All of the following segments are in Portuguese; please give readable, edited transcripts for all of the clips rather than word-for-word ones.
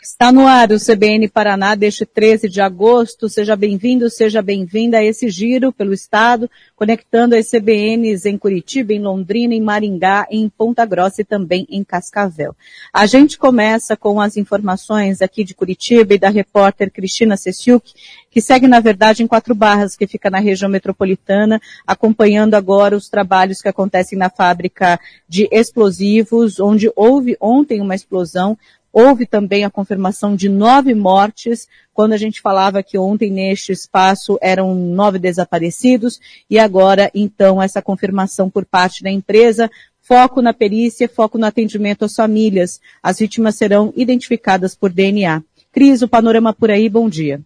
Está no ar o CBN Paraná deste 13 de agosto. Seja bem-vindo, seja bem-vinda a esse giro pelo estado, conectando as CBNs em Curitiba, em Londrina, em Maringá, em Ponta Grossa e também em Cascavel. A gente começa com as informações aqui de Curitiba e da repórter Cristina Cessiuk, que segue, na verdade, em Quatro Barras, que fica na região metropolitana, acompanhando agora os trabalhos que acontecem na fábrica de explosivos, onde houve ontem uma explosão. Houve também a confirmação de 9 mortes, quando a gente falava que ontem neste espaço eram 9 desaparecidos, e agora, então, essa confirmação por parte da empresa, foco na perícia, foco no atendimento às famílias. As vítimas serão identificadas por DNA. Cris, o panorama por aí, bom dia.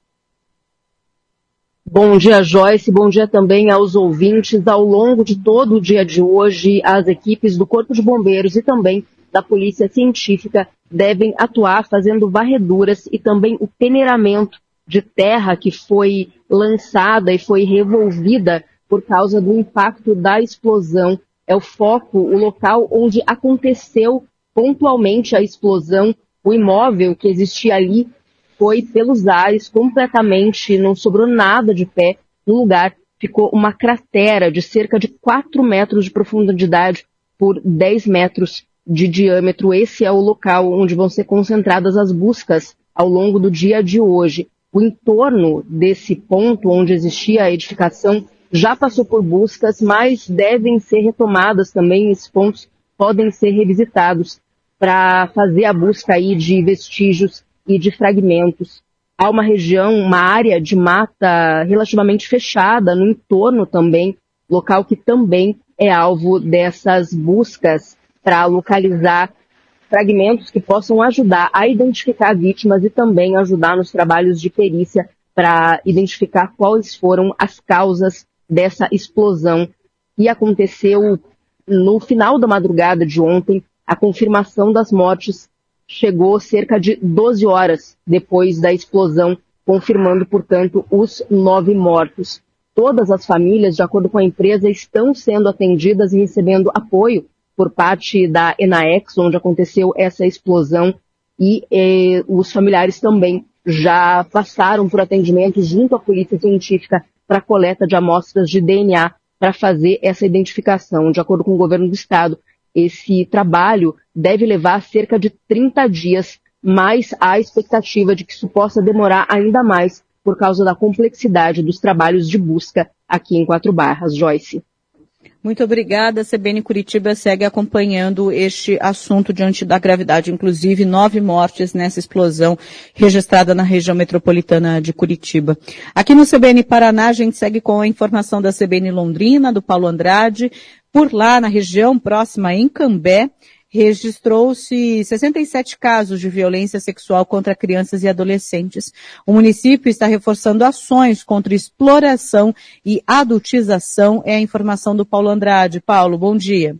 Bom dia, Joyce. Bom dia também aos ouvintes. Ao longo de todo o dia de hoje, as equipes do Corpo de Bombeiros e também da Polícia Científica devem atuar fazendo varreduras e também o peneiramento de terra que foi lançada e foi revolvida por causa do impacto da explosão. É o foco, o local onde aconteceu pontualmente a explosão. O imóvel que existia ali foi pelos ares completamente, não sobrou nada de pé. No lugar ficou uma cratera de cerca de 4 metros de profundidade por 10 metros de diâmetro. Esse é o local onde vão ser concentradas as buscas ao longo do dia de hoje. O entorno desse ponto onde existia a edificação já passou por buscas, mas devem ser retomadas também. Esses pontos podem ser revisitados para fazer a busca aí de vestígios e de fragmentos. Há uma região, uma área de mata relativamente fechada no entorno também, local que também é alvo dessas buscas para localizar fragmentos que possam ajudar a identificar vítimas e também ajudar nos trabalhos de perícia para identificar quais foram as causas dessa explosão que aconteceu no final da madrugada de ontem. A confirmação das mortes chegou cerca de 12 horas depois da explosão, confirmando, portanto, os 9 mortos. Todas as famílias, de acordo com a empresa, estão sendo atendidas e recebendo apoio por parte da Enaex, onde aconteceu essa explosão, e os familiares também já passaram por atendimento junto à Polícia Científica para coleta de amostras de DNA para fazer essa identificação. De acordo com o governo do estado, esse trabalho deve levar cerca de 30 dias, mas há a expectativa de que isso possa demorar ainda mais por causa da complexidade dos trabalhos de busca aqui em Quatro Barras. Joyce. Muito obrigada. A CBN Curitiba segue acompanhando este assunto diante da gravidade. Inclusive, 9 mortes nessa explosão registrada na região metropolitana de Curitiba. Aqui no CBN Paraná, a gente segue com a informação da CBN Londrina, do Paulo Andrade. Por lá, na região próxima, em Cambé, registrou-se 67 casos de violência sexual contra crianças e adolescentes. O município está reforçando ações contra exploração e adultização. É a informação do Paulo Andrade. Paulo, bom dia.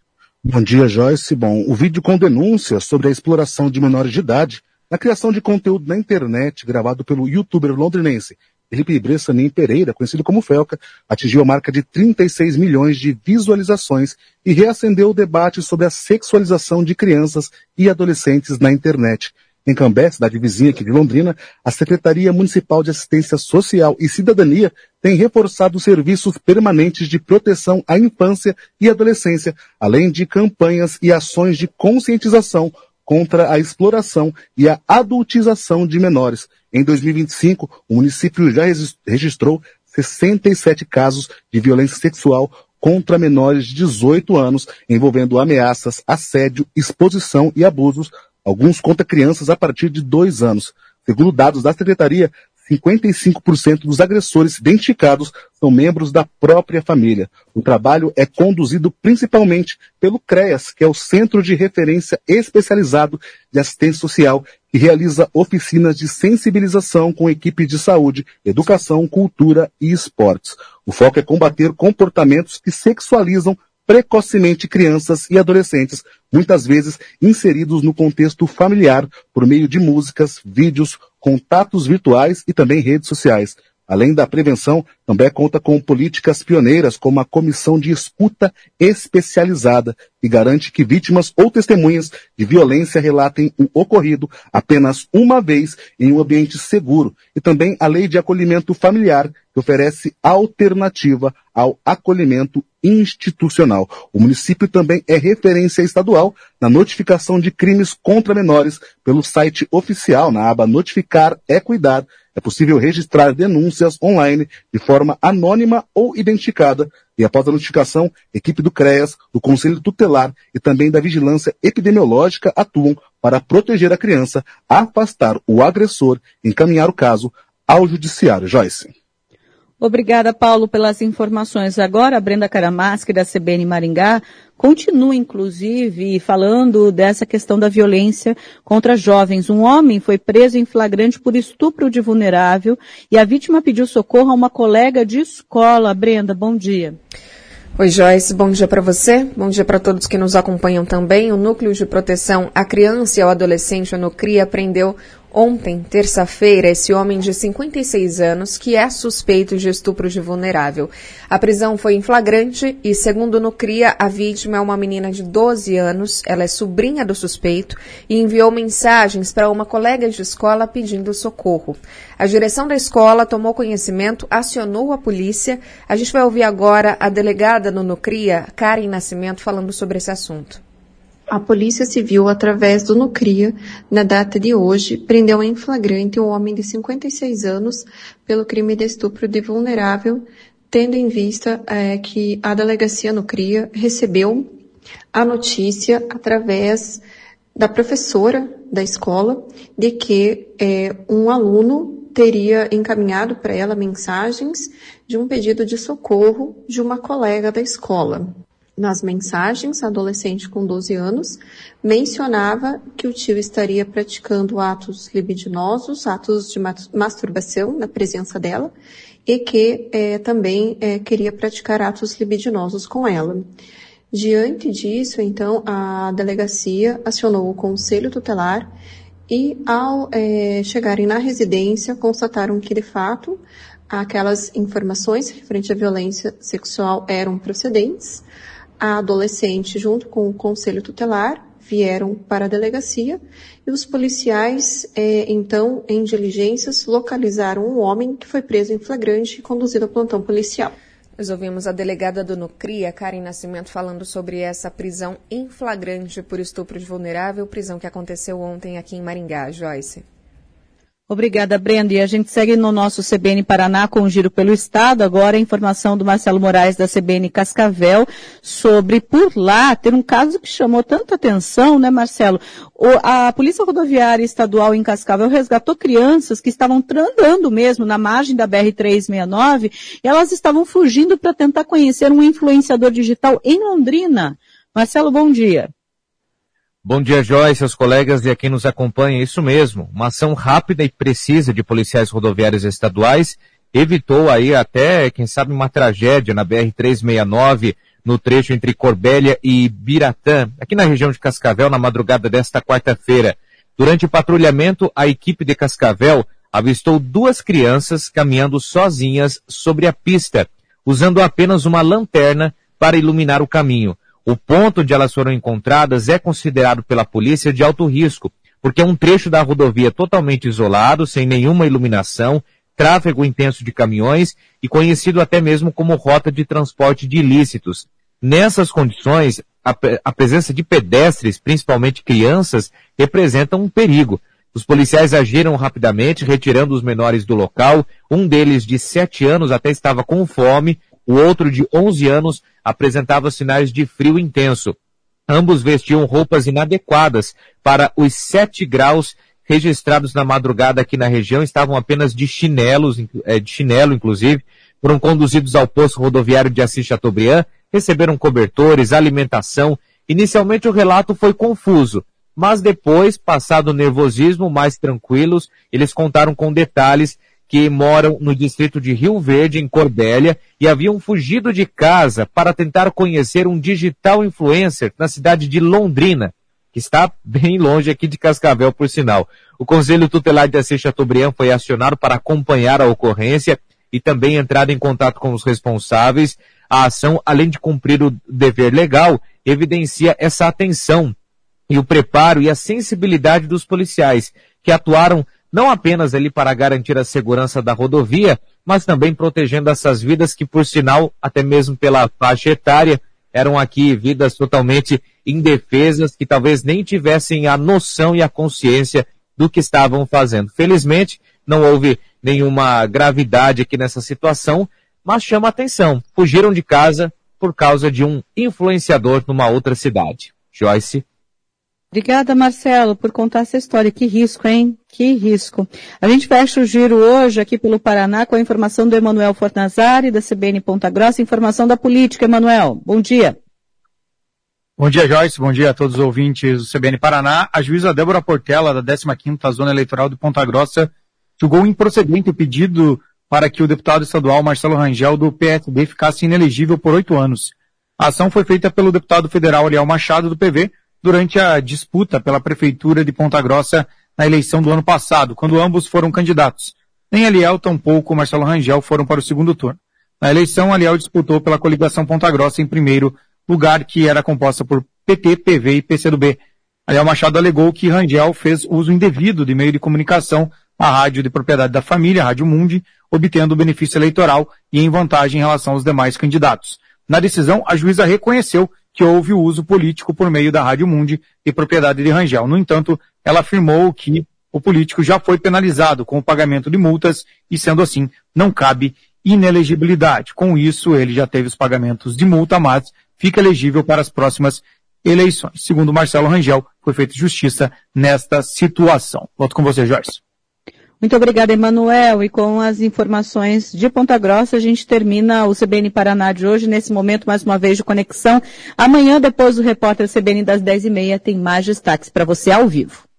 Bom dia, Joyce. Bom, o vídeo com denúncias sobre a exploração de menores de idade na criação de conteúdo na internet, gravado pelo youtuber londrinense Felipe Bressanin Pereira, conhecido como Felca, atingiu a marca de 36 milhões de visualizações e reacendeu o debate sobre a sexualização de crianças e adolescentes na internet. Em Cambé, cidade vizinha aqui de Londrina, a Secretaria Municipal de Assistência Social e Cidadania tem reforçado os serviços permanentes de proteção à infância e adolescência, além de campanhas e ações de conscientização contra a exploração e a adultização de menores. Em 2025, o município já registrou 67 casos de violência sexual contra menores de 18 anos, envolvendo ameaças, assédio, exposição e abusos, alguns contra crianças a partir de 2 anos. Segundo dados da Secretaria, 55% dos agressores identificados são membros da própria família. O trabalho é conduzido principalmente pelo CREAS, que é o Centro de Referência Especializado de Assistência Social, que realiza oficinas de sensibilização com equipe de saúde, educação, cultura e esportes. O foco é combater comportamentos que sexualizam precocemente crianças e adolescentes, muitas vezes inseridos no contexto familiar por meio de músicas, vídeos, contatos virtuais e também redes sociais. Além da prevenção, também conta com políticas pioneiras, como a Comissão de Escuta Especializada, que garante que vítimas ou testemunhas de violência relatem o ocorrido apenas uma vez em um ambiente seguro. E também a Lei de Acolhimento Familiar, que oferece alternativa ao acolhimento institucional. O município também é referência estadual na notificação de crimes contra menores pelo site oficial, na aba Notificar é Cuidar. É possível registrar denúncias online de forma anônima ou identificada e, após a notificação, a equipe do CREAS, do Conselho Tutelar e também da Vigilância Epidemiológica atuam para proteger a criança, afastar o agressor e encaminhar o caso ao Judiciário. Joyce. Obrigada, Paulo, pelas informações. Agora, a Brenda Caramaschi, da CBN Maringá, continua, inclusive, falando dessa questão da violência contra jovens. Um homem foi preso em flagrante por estupro de vulnerável e a vítima pediu socorro a uma colega de escola. Brenda, bom dia. Oi, Joyce, bom dia para você, bom dia para todos que nos acompanham também. O Núcleo de Proteção à Criança e ao Adolescente, o NUCRIA, prendeu ontem, terça-feira, esse homem de 56 anos que é suspeito de estupro de vulnerável. A prisão foi em flagrante e, segundo o NUCRIA, a vítima é uma menina de 12 anos, ela é sobrinha do suspeito e enviou mensagens para uma colega de escola pedindo socorro. A direção da escola tomou conhecimento, acionou a polícia. A gente vai ouvir agora a delegada no NUCRIA, Karen Nascimento, falando sobre esse assunto. A Polícia Civil, através do NUCRIA, na data de hoje, prendeu em flagrante um homem de 56 anos pelo crime de estupro de vulnerável, tendo em vista que a delegacia NUCRIA recebeu a notícia através da professora da escola de que um aluno teria encaminhado para ela mensagens de um pedido de socorro de uma colega da escola. Nas mensagens, a adolescente com 12 anos mencionava que o tio estaria praticando atos libidinosos, atos de masturbação na presença dela, e que também queria praticar atos libidinosos com ela. Diante disso, então, a delegacia acionou o Conselho Tutelar e, ao chegarem na residência, constataram que, de fato, aquelas informações referentes à violência sexual eram procedentes. A adolescente, junto com o Conselho Tutelar, vieram para a delegacia e os policiais, então, em diligências, localizaram um homem que foi preso em flagrante e conduzido ao plantão policial. Nós ouvimos a delegada do NUCRIA, Karen Nascimento, falando sobre essa prisão em flagrante por estupro de vulnerável, prisão que aconteceu ontem aqui em Maringá. Joyce. Obrigada, Brenda. E a gente segue no nosso CBN Paraná com o Giro pelo Estado. Agora a informação do Marcelo Moraes, da CBN Cascavel, sobre, por lá, ter um caso que chamou tanta atenção, né, Marcelo? A Polícia Rodoviária Estadual em Cascavel resgatou crianças que estavam andando mesmo na margem da BR-369 e elas estavam fugindo para tentar conhecer um influenciador digital em Londrina. Marcelo, bom dia. Bom dia, Joyce, seus colegas e a quem nos acompanha. Isso mesmo, uma ação rápida e precisa de policiais rodoviários estaduais evitou aí até, quem sabe, uma tragédia na BR-369, no trecho entre Corbélia e Biratã, aqui na região de Cascavel, na madrugada desta quarta-feira. Durante o patrulhamento, a equipe de Cascavel avistou duas crianças caminhando sozinhas sobre a pista, usando apenas uma lanterna para iluminar o caminho. O ponto onde elas foram encontradas é considerado pela polícia de alto risco, porque é um trecho da rodovia totalmente isolado, sem nenhuma iluminação, tráfego intenso de caminhões e conhecido até mesmo como rota de transporte de ilícitos. Nessas condições, a presença de pedestres, principalmente crianças, representa um perigo. Os policiais agiram rapidamente, retirando os menores do local. Um deles, de 7 anos, até estava com fome. O outro, de 11 anos, apresentava sinais de frio intenso. Ambos vestiam roupas inadequadas para os 7 graus registrados na madrugada aqui na região. Estavam apenas de chinelo, inclusive. Foram conduzidos ao posto rodoviário de Assis Chateaubriand, receberam cobertores, alimentação. Inicialmente o relato foi confuso, mas depois, passado o nervosismo, mais tranquilos, eles contaram com detalhes que moram no distrito de Rio Verde, em Corbélia, e haviam fugido de casa para tentar conhecer um digital influencer na cidade de Londrina, que está bem longe aqui de Cascavel, por sinal. O Conselho Tutelar de Assis Chateaubriand foi acionado para acompanhar a ocorrência. e também entrado em contato com os responsáveis. A ação, além de cumprir o dever legal, evidencia essa atenção e o preparo e a sensibilidade dos policiais, que atuaram não apenas ali para garantir a segurança da rodovia, mas também protegendo essas vidas que, por sinal, até mesmo pela faixa etária, eram aqui vidas totalmente indefesas, que talvez nem tivessem a noção e a consciência do que estavam fazendo. Felizmente, não houve nenhuma gravidade aqui nessa situação, mas chama atenção. Fugiram de casa por causa de um influenciador numa outra cidade. Joyce. Obrigada, Marcelo, por contar essa história. Que risco, hein? Que risco. A gente fecha o giro hoje aqui pelo Paraná com a informação do Emanuel Fornazari, da CBN Ponta Grossa, informação da política. Emanuel, bom dia. Bom dia, Joyce. Bom dia a todos os ouvintes do CBN Paraná. A juíza Débora Portela, da 15ª Zona Eleitoral de Ponta Grossa, julgou improcedente o pedido para que o deputado estadual Marcelo Rangel, do PSB, ficasse inelegível por 8 anos. A ação foi feita pelo deputado federal Eliel Machado, do PV, durante a disputa pela Prefeitura de Ponta Grossa na eleição do ano passado, quando ambos foram candidatos. Nem Eliel, tampouco Marcelo Rangel foram para o segundo turno. Na eleição, Eliel disputou pela coligação Ponta Grossa em primeiro lugar, que era composta por PT, PV e PCdoB. Eliel Machado alegou que Rangel fez uso indevido de meio de comunicação, a rádio de propriedade da família, a Rádio Mundi, obtendo o benefício eleitoral e em vantagem em relação aos demais candidatos. Na decisão, a juíza reconheceu que houve o uso político por meio da Rádio Mundi de propriedade de Rangel. No entanto, ela afirmou que o político já foi penalizado com o pagamento de multas e, sendo assim, não cabe inelegibilidade. Com isso, ele já teve os pagamentos de multa, mas fica elegível para as próximas eleições. Segundo Marcelo Rangel, foi feita justiça nesta situação. Volto com você, Joyce. Muito obrigada, Emanuel. E com as informações de Ponta Grossa, a gente termina o CBN Paraná de hoje, nesse momento, mais uma vez, de conexão. Amanhã, depois do repórter CBN das 10h30, tem mais destaques para você ao vivo.